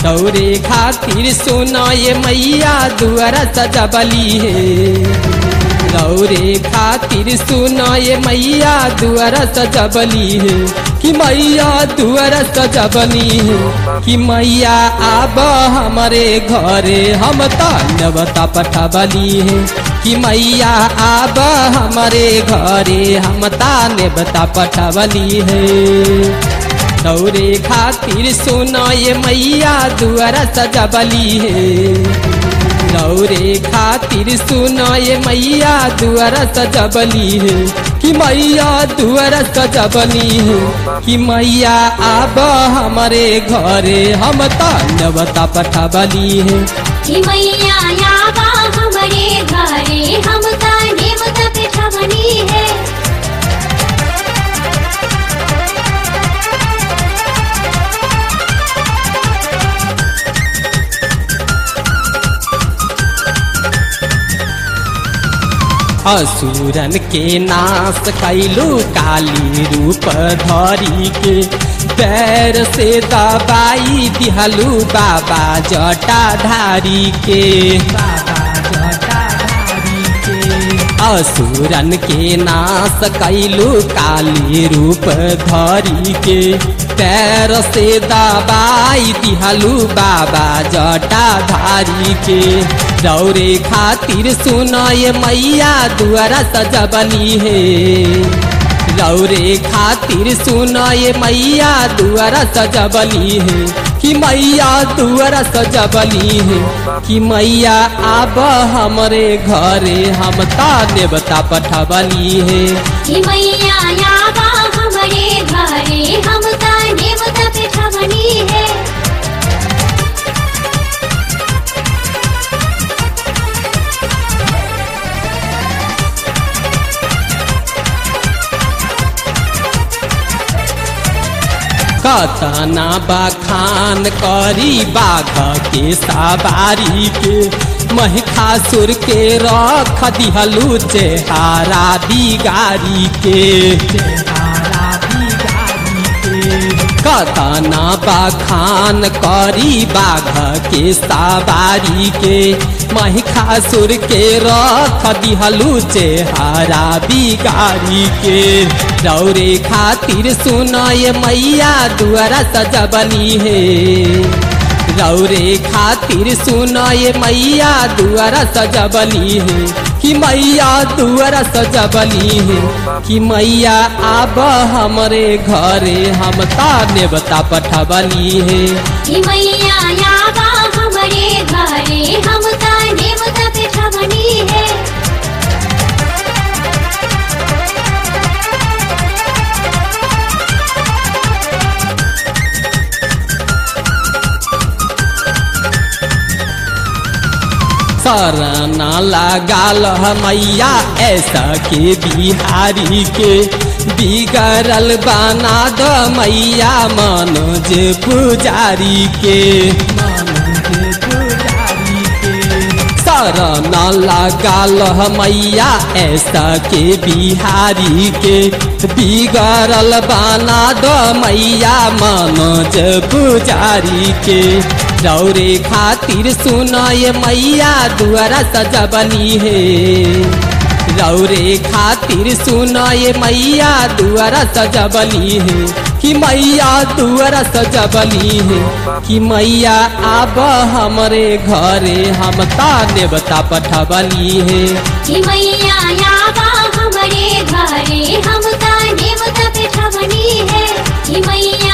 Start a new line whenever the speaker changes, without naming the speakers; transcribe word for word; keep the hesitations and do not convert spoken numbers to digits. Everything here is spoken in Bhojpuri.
रौरे खातिर सुनो ये मैया दुआरा सजबली है। रौरे खातिर सुनो ये मैया दुआरा सजबली है कि मैया दुआरा सजबली है कि मैया आब हमारे घरे हम तो नेवता पठबली है कि मैया आब हमारे घरे हम ता नेवता पठबली है। रौरे खातिर सुनो ये मैया दुआरा सजबली है। रौरे खातिर सुनो ये मैया दुआरा सजबली है कि मैया दुआरा सजबली है कि मैया आब हमारे घरे हम तो नेवता पठबली है
कि मैया आब हमारे घरे हम तो नेवता पठबली है।
असुरन के नाश कैलू काली रूप धरी के पैर से दबाई दिहलू बाबा जटाधारी के। बाबा जटाधारी के असुरन के नाश कैलू काली रूप धरी के पैर से दबाई दिहलू बाबा जटाधारी के। रौरे खातिर सुनो ये मैया दुआरा सजबली है। रौरे खातिर सुनो ये मैया दुआरा सजबली है कि मैया दुआरा सजबली है कि मैया आब हमारे घरे हम ता नेवता पठबली है
कि मैया आब हमारे घरे हम ता नेवता पठबली है।
कतना बखान करी बाघ के सवारी के महिषासुर के रख दिहलू चेहारा बिगारी के। चेहारा बिगारी के कतना बखान करी बाघ के सवारी के महिषासुर के रख दिहलू चेहारा बिगारी के। रौरे खातिर सुनो ये मैया दुआरा सजबली है। रौरे खातिर सुनो ये मैया दुआरा सजबली है कि मैया दुआरा सजबली है कि मैया आब हमारे घरे हम ता नेवता पठबली है
कि मैया आब हमारे घरे हम ता नेवता पठबली है।
शरण लगाल मैया ऐसा के बिहारी के बिगड़ल बना द मैया मनोज पुजारी के। मनोज पुजारी के शरण लगाल मैया ऐसा के बिहारी के बिगड़ल बना द मैया मनोज पुजारी के। रौरे खातिर सुनो ये मैया दुआरा सजबली है। रौरे खातिर सुनो ये मैया दुआरा सजबली है कि मैया दुआरा सजबली है कि मैया आब हमारे घरे हम ता नेवता पठबली है
कि मैया आब हमारे घरे हम ता नेवता पठबली है कि मैया